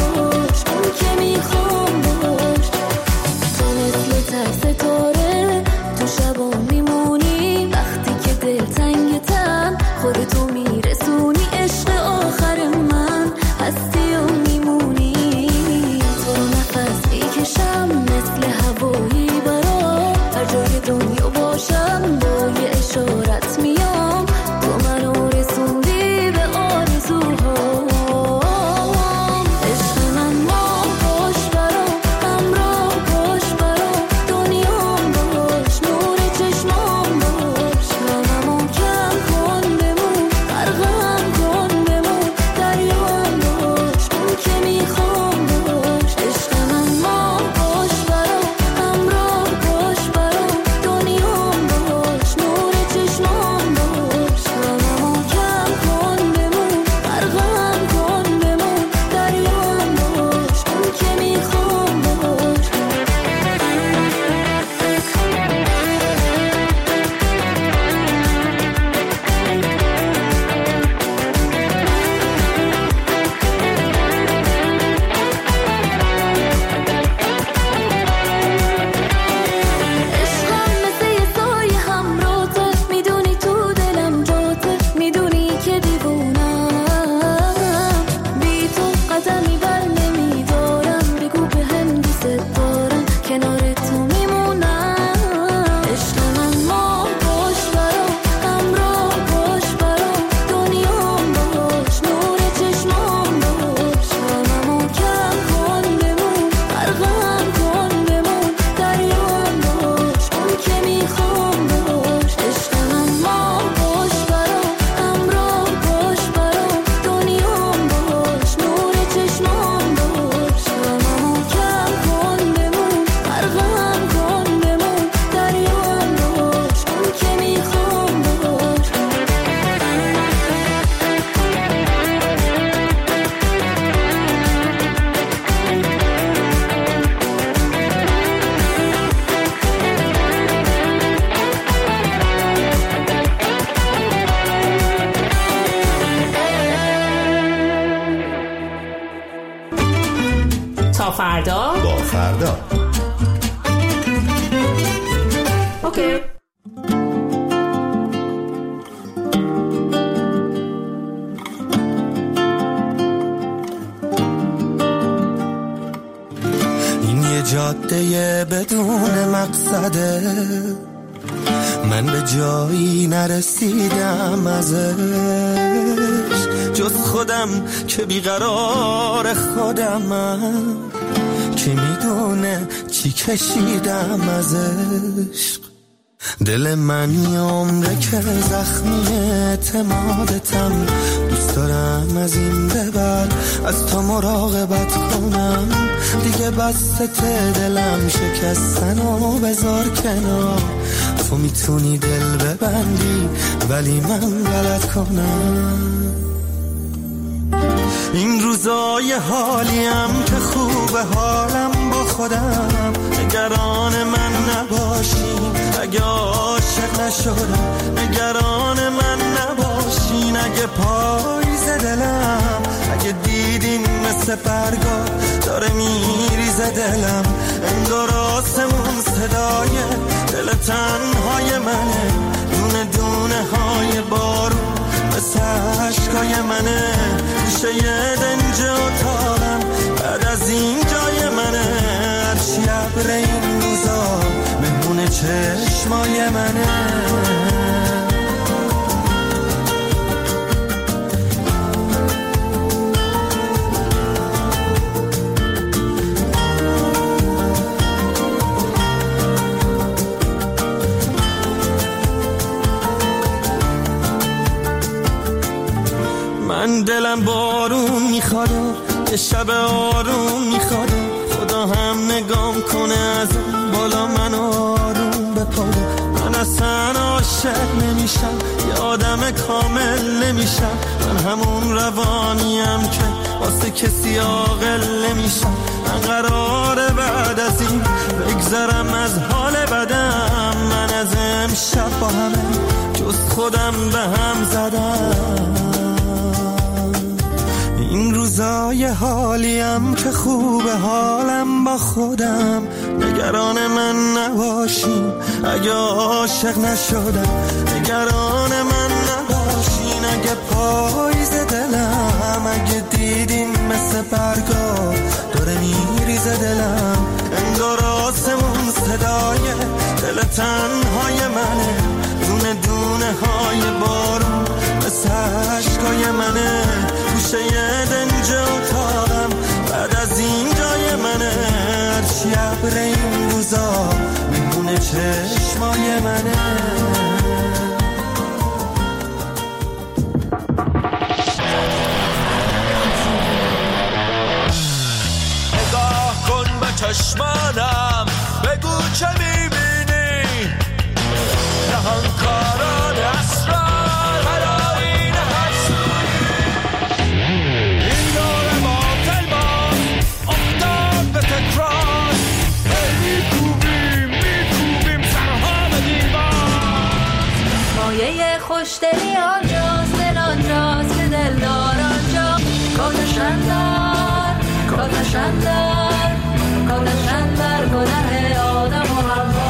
ستاره تا فردا با فردا. اوکی. این یه جاده بدون مقصده، من به جایی نرسیدم ازش، جز خودم که بیقرار خودمم، که میدونه چی کشیدم ازش. دل من یه عمره که زخمی اعتمادتم، دوست دارم از این به بعد از تو مراقبت کنم، دیگه بسته دلم شکستن و بذار کنار، تو میتونی دل ببندی ولی من غلط کنم. این روزای حالیم که خوبه حالم با خودم، نگران من نباشین اگه عاشق نشدم، نگران من نباشین اگه پاییز دلم، اگه دیدین مثل برگا داره میریزه دلم، انگار آسمون صدای دل تنهای منه، دونه دونه های بارون مثل عشقای منه، گوشه یه دنج اتاقم بعد از این جای منه، هرچی ابر این روزا مهمون چشمای منه. من دلم بارون میخواد، یه شب آروم میخواد، خدا هم نگام کنه از بالا من آروم بپاده، من اصلا عاشق نمیشم، یه آدم کامل نمیشم، من همون روانیم که واسه کسی عاقل نمیشم، من قراره بعد از این بگذرم از حال بدم، من از امشب با همه جز خودم به هم زدم. این روزای حالیم که خوبه حالم با خودم، نگران من نباشین اگه عاشق نشدم، نگران من نباشین اگه پاییز دلم، اگه دیدین مثل برگا داره میریزه دلم، انگار آسمون صدای دل تنهای منه، دونه دونه های بارون مثل عشقای منه، گوشه یه دنج اتاقم بعد از این جای منه، هرچی ابر این روزا مهمون چشمای منه. نگاه کن به چشمانم بگو چه میبینی، نهانکاران اسرار هرائین هر سوی، این دور باطل باز افتاد به تکرار، میکوبیم سرها به دیوار، مایه خوشدلی آنجاست، دل آنجاست که دلدار آنجا، کاتشندر کاتشندر کاتشندر گناه آدم و حوا.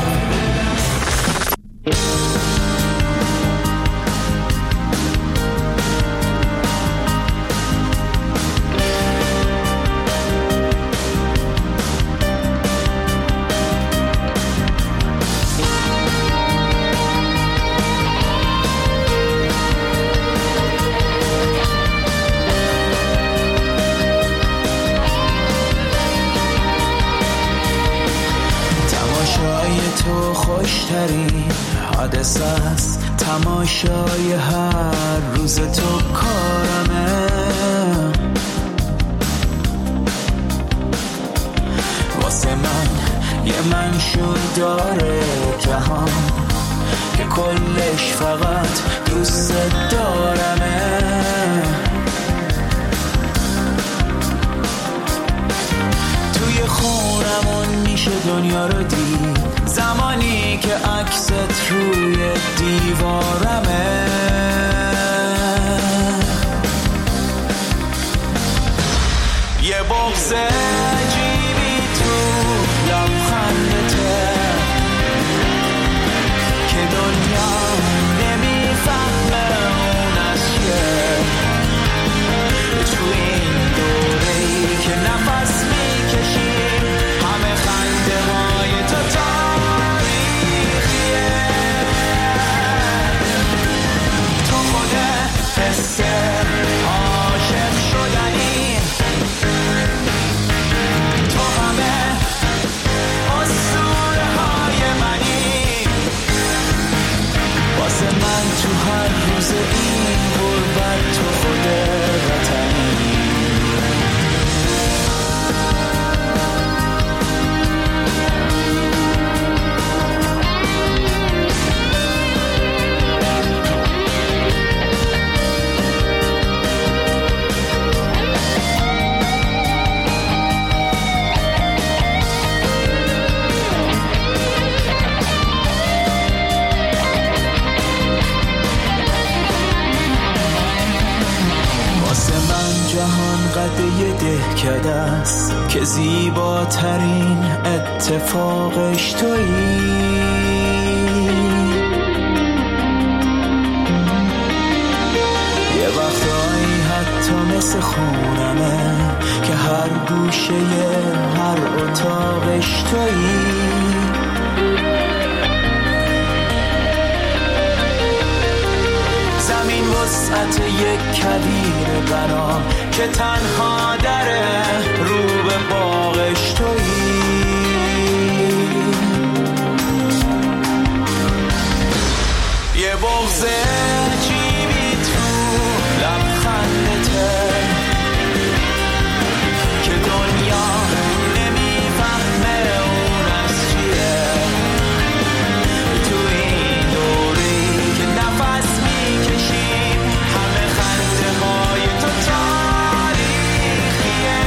تو خوشترین حادثه است، تماشای هر روز تو کارمه، واسه من یه منشور داره جهان که کلش فقط دوست دارمه، توی خونمون میشه دنیا رو دید، زمانی که عکست روی دیوارمه، یه بغض عجیب دنیا نمیفهمه اون از چیه. تو این دوره‌ای که نفس میکشیم همه خنده های تو تاریخیه. تو خود حس عاشق شدنی، تو همه اسطوره های منی. واسه من تو هر روز این غربت تو خود وطنی. جهان قد یه دهکده است که زیباترین اتفاقش تویی. یه وقتایی حتی مثل خونمه که هر گوشه هر اتاقش تویی. زمین وسعت یک کویر بنا که تنها دره رو به باغش تویی. یه بغض عجیبی تو لبخندته که دنیا نمیفهمه اون از چیه. تو این دوری که نفس میکشیم همه خنده های تو تاریخیه.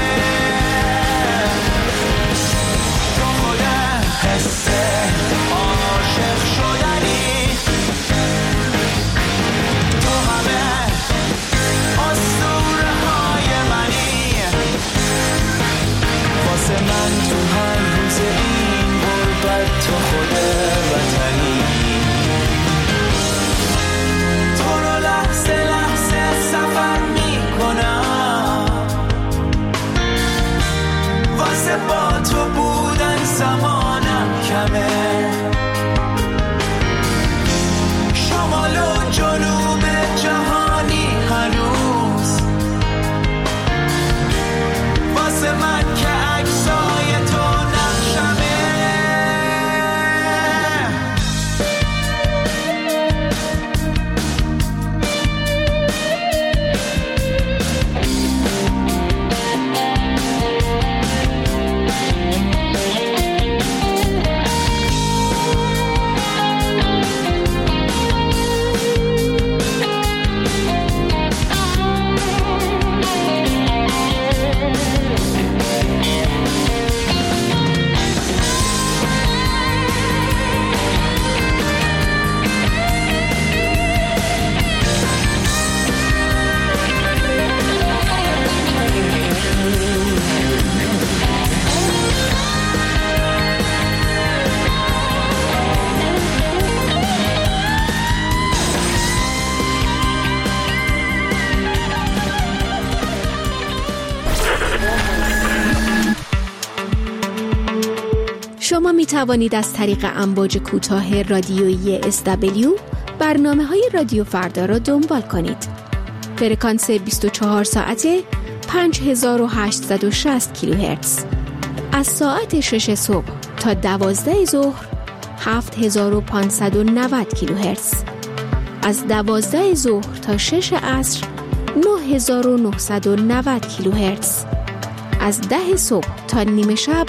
تو خود حس عاشق شدنی، تو همه اسطوره های منی. واسه من تو هر روز این غربت تو خود وطنی. تو رو لحظه لحظه سفر میکنم، واسه با تو بودن زمانم کمه. شمال و جنوب جهانی هنوز واسه من که عکسای تو نقشمه. شما می توانید از طریق امواج کوتاه رادیویی SW برنامه‌های رادیو فردا را دنبال کنید. فرکانس 24 ساعته 5860 کیلوهرتز. از ساعت 6 صبح تا 12 ظهر 7590 کیلوهرتز. از 12 ظهر تا 6 عصر 9990 کیلوهرتز. از 10 صبح تا نیمه شب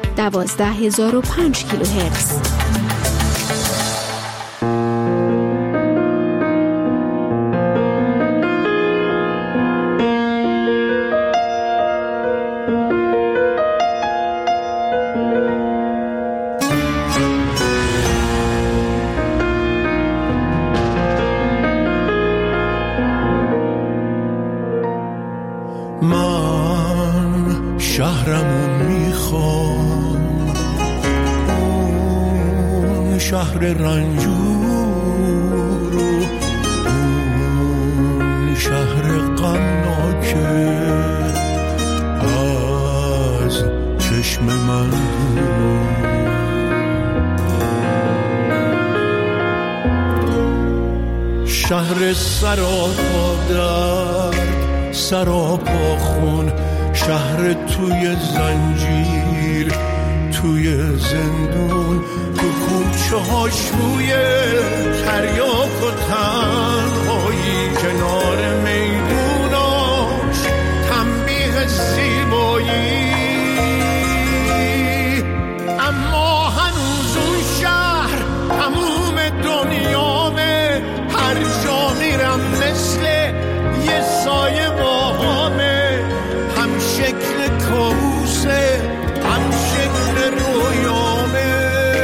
12005 کیلوهرتز. من شهرمون میخوام، اون شهر رنجور شهر غمناکه از چشم من شهر سراپا درد سراپا خون، شهر توی زنجیر توی زندون، تو کوچه ها شوی تریاک و تنهایی، کنار میدوناش تنبیه زیبایی. اما هنوز اون شهر تموم دنیامه، هر جا میرم مثل یه سایه باهامه، هم شکل کابوسه هم شکل رویامه.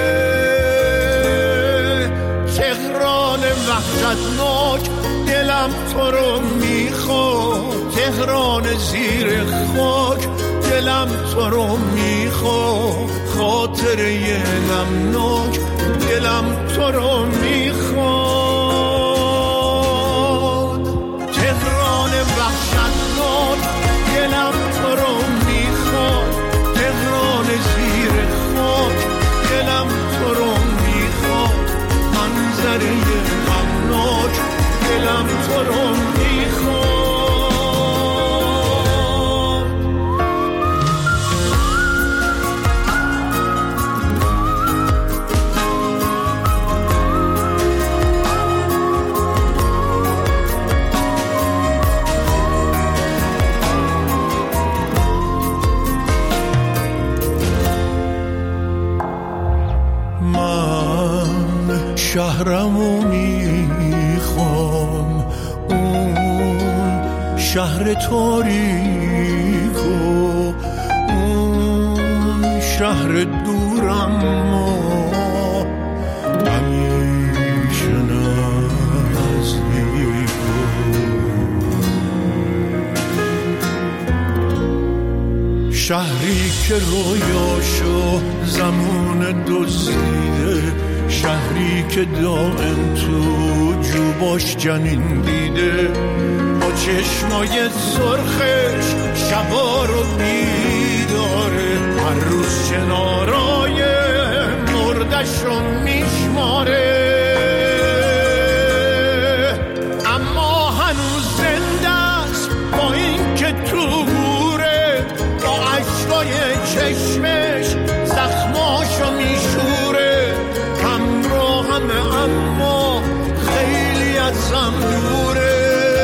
تهران وحشتناک دلم تو رو میخواد، تهران زیر خاک دلم تو رو میخواد، خاطره غمناک دلم تو رو میخواد. تهران وحشتناک دلم تو رو میخواد، تهران زیر خاک دلم تو رو میخواد، منظره غمناک دلم تو رو میخواد. شهرمو میخوام، اون شهر تاریکو، اون شهر دورم همیشه نزدیکو. شهری که رویاشو زمان دزدیده، شهری که دائم تو جوباش جنین دیده، با چشمای سرخش شبا رو بیداره، هر روز کنارای مردش رو میشماره. اما هنوز زنده است با این که تو گوره، با عشقای چشمش زخماشو میشوره. اما خیلی ازم دوره.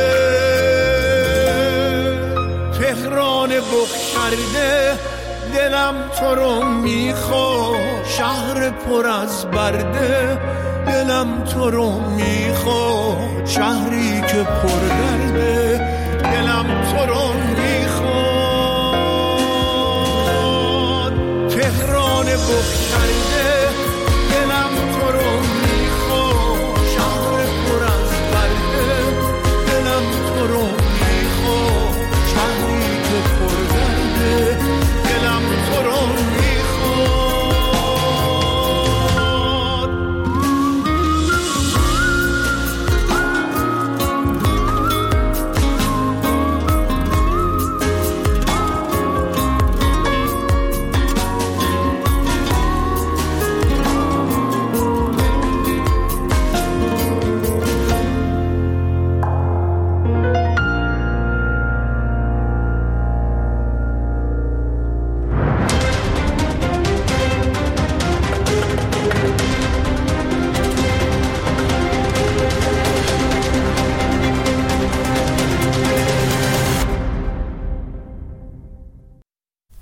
تهران بخشرده دلم تو رو میخواد، شهر پر از برده دلم تو رو میخواد، شهری که پر درده دلم تو رو میخواد. تهران بخشرده